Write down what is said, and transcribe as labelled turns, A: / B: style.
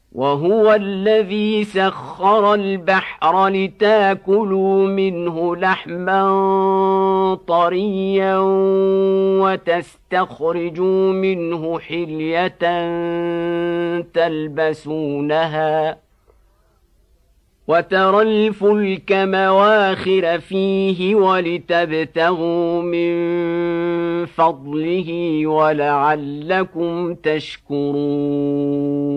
A: وهو الذي سخر البحر لتاكلوا منه لحما طريا وتستخرجوا منه حلية تلبسونها وترى الفلك مواخر فيه ولتبتغوا من فضله ولعلكم تشكرون